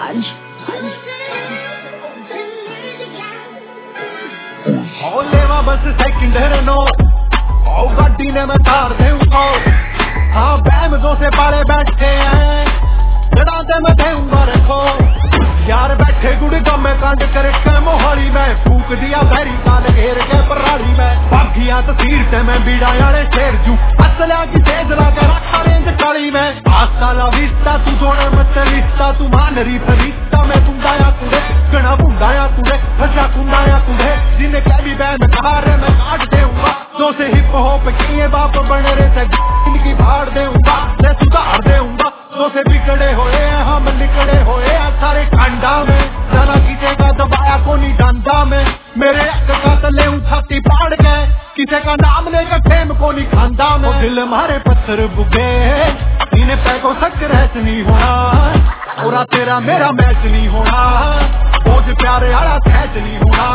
लेवा बस second no गाड़ी ने मैं तार दे हाँ बैमजों से पाले बैठे हैं चढ़ाते मैं दूंगा रखो यार बैठे गुड़गा में कांड कर मोहाली में फूक दिया बैरी काल घेर के पराली में बागिया तस्वीर से मैं बीड़ा यारे शेर जू असलिया की तेज लाकर रखा रेंज काली में आस्ता ला विस्ता तू जोड़े मत रिश्ता तू मान री फरिश्ता मैं कुंडाया कुड़े गणा बुंडाया कुड़े फसा कुंडाया कुड़े जिन्हें कह भी बैन कहा रे मैं काट देऊंगा तो से हिप हॉप किए बाप बन रहे थे इनकी फाड़ देऊंगा मैं सुधार देऊंगा तो से बिगड़े होए हम निकले होए सारे कांडा में जरा किसी का दबाया को नहीं डांडा में मेरे का तले छाती फाड़ गए किसी का नाम लेकर फेम को नहीं खांदा में दिल मारे पत्थर बुगे इन्हें पैकों सक रहस नहीं होना पूरा तेरा मेरा मैच नहीं होना बोझ प्यारे आला कैच नहीं होना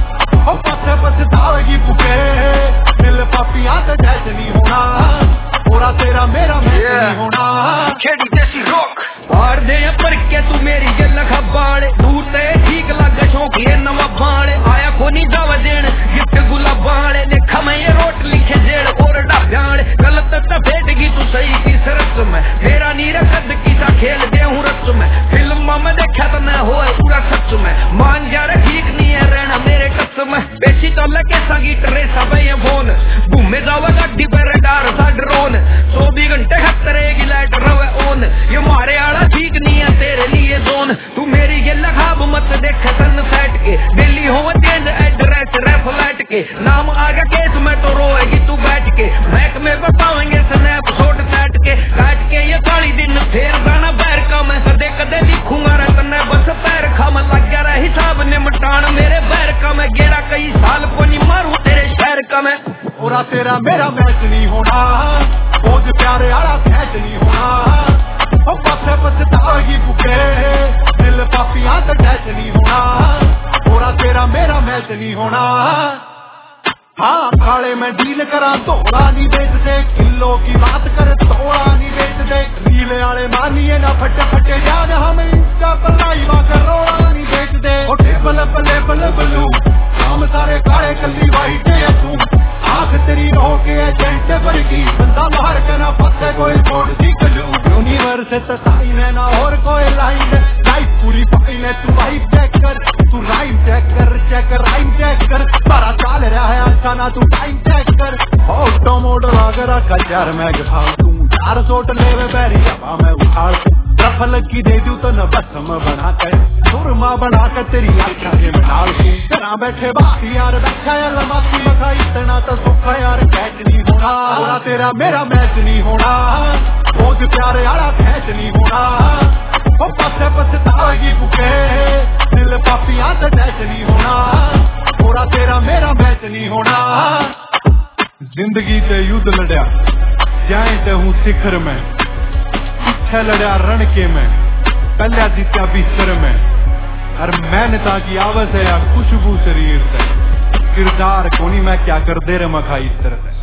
पत्थर पछतावेगी बुके दिल पापियां से कैच नहीं होना पूरा तेरा मेरा मैच नहीं होना खेड़ी देसी रॉक और दे पर के तू मेरी गल खबाड़े दूर ते ठीक लगे शौकी नवा बाड़े आया कोनी दावा देन गिफ्ट गुलाब बाड़े देखा मैं ये रोट लिखे जेड़ और डाले गलत तो भेटगी तू सही की सरस में मेरा नीरा कद की सा खेल दे हूं रस में फिल्म में देखा तो ना होए पूरा सच में मान जा रे ठीक नहीं है रहना मेरे कसम बेसी तो लगे सगी ट्रेसा भाई फोन घूमे जावा गाड़ी पर डार सा ड्रोन 24 घंटे खतरे की लाइट रवे ऑन ये मारे आड़ा ठीक नहीं है तेरे लिए जोन तू मेरी ये लगाब मत देख सनसेट के दिल्ली हो चेंज एड्रेस रेफलेट के नाम आगे केस में तो रोएगी तू बैठ के मैक में बताएंगे स्नैप शॉट सेट के काट के ये काली दिन फेर गाना बैर का मैं कदे कदे लिखूंगा रतने बस पैर खा मैं लग गया हिसाब निमटान मेरे बैर का मैं गेरा कई साल को नहीं मारू तेरे शहर का मैं पूरा तेरा मेरा मैच नहीं होना बोझ प्यारे आला कैच नहीं होना पत्थर पछतावेगी बुके दिल पापियां से कैच नहीं होना पूरा तेरा मेरा मैच नहीं होना हाँ काले में डील करा तोड़ा नहीं बेच दे किलो की बात कर तोड़ा नहीं बेच दे रीले वाले मानिए ना फटे फटे जान हमें इसका पलाई वाकर रोड़ा नहीं बेच दे टेबल पले बल बलू हम सारे काले कली वाइट है तू आंख तेरी रो के एजेंट वर्गी बंदा बाहर के ना पत्ते कोई छोड़ दी कलू यूनिवर्स से साइन है ना और कोई लाइन लाइफ पूरी फाइन है तू वाइफ चेक कर तू राइम चेक कर राइम चेक कर सारा चाल रहा है अच्छा ना तू टाइम चेक कर ऑटो मॉडल अगर रखा यार मैं भाव तू 400 लेवे बैरी हवा में उछाल रफल की दे दू तो न बसम बना कर सुरमा बना कर तेरी आंखों के बनाल तेरा बैठे बाकी यार बैठा यार लमाती मखा इतना तो सुखा यार कैच नहीं होना पूरा तेरा मेरा मैच नहीं होना बोझ प्यारे आला कैच नहीं होना पत्थर पछतावेगी बुके दिल पापियां से कैच नहीं होना पूरा तेरा मेरा मैच नहीं होना जिंदगी ते युद्ध लड़या जाए ते हूँ शिखर में पीछे लड़या रण के में पहले जीत्या बिस्तर में हर मेहनता की आवस है या खुशबू शरीर से किरदार कोनी मैं क्या कर दे रे मखा इस तरह से